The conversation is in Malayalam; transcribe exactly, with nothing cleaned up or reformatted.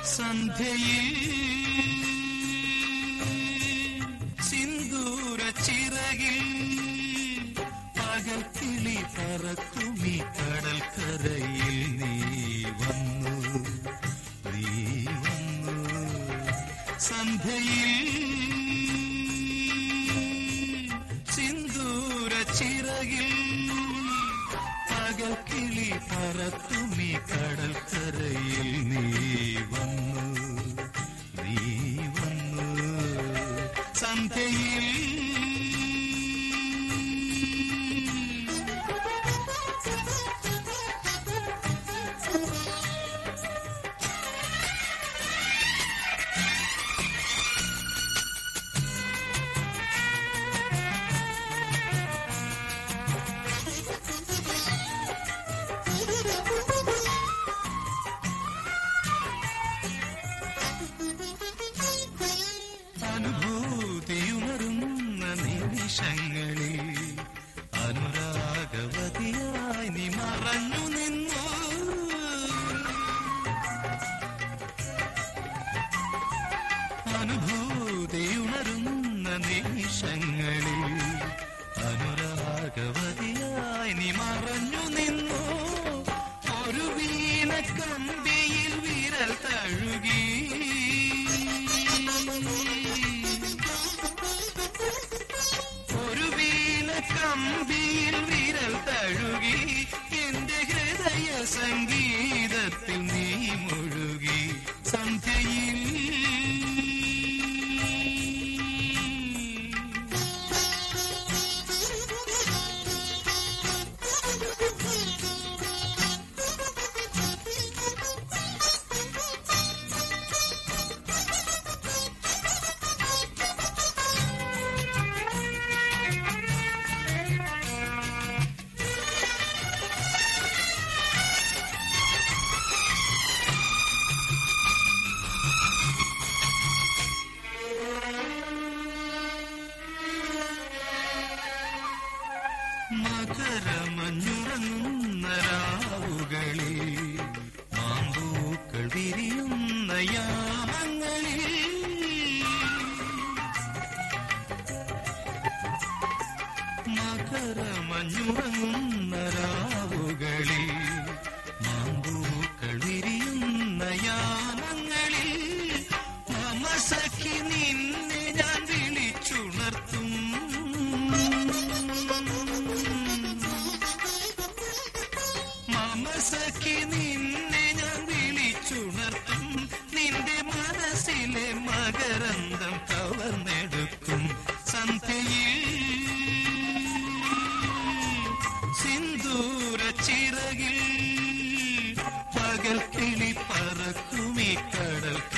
സന്ധ്യയിൽ സിന്ദൂര ചിറകിൽ പകൽക്കിളി പറക്കുമി കടൽക്കരയിൽ നീ വന്നു നീ വന്നു സന്ധ്യയിൽ സിന്ദൂര ചിറകിൽ പകൽക്കിളി പറക്കുമി കടൽക്കരയിൽ നീ വന്നു നീ വന്നു സന്ധ്യയിൽ അനുഭൂതിയുണരുന്ന നിമിഷങ്ങളിൽ അനുരാഗവതിയായി നീ മറഞ്ഞു നിന്നു അനുഭൂതിയുണരുന്ന നിമിഷങ്ങളിൽ അനുരാഗവതിയായി നീ മറഞ്ഞു നിന്നു ഒരു വീണക്കമ്പിയിൽ വിരൽ തഴുകി ഒരു വീണക്കമ്പിയിൽ വിരൽ തഴുകി എന്റെ ഹൃദയ സംഗീതത്തിൽ നീ മുഴുകി സന്ധ്യയിൽ മകരമഞ്ഞുറങ്ങുന്ന രാവുകളിൽ മാമ്പൂക്കൾ വിരിയുന്ന യാമങ്ങളിൽ മകരമഞ്ഞുറങ്ങുന്ന രാവുകളിൽ മാമ്പൂക്കൾ വിരിയുന്ന യാമങ്ങളിൽ മമ സഖി നിന്നെ ഞാൻ വിളിച്ചുണർത്തും സഖി നിന്നെ ഞാൻ വിളിച്ചുണർത്തും നിന്റെ മനസ്സിലെ മകരന്തം കവർന്നെടുക്കും സന്ധ്യയിൽ സിന്ദൂര ചിറകിൽ പകൽക്കിളി പറക്കുമി കടൽ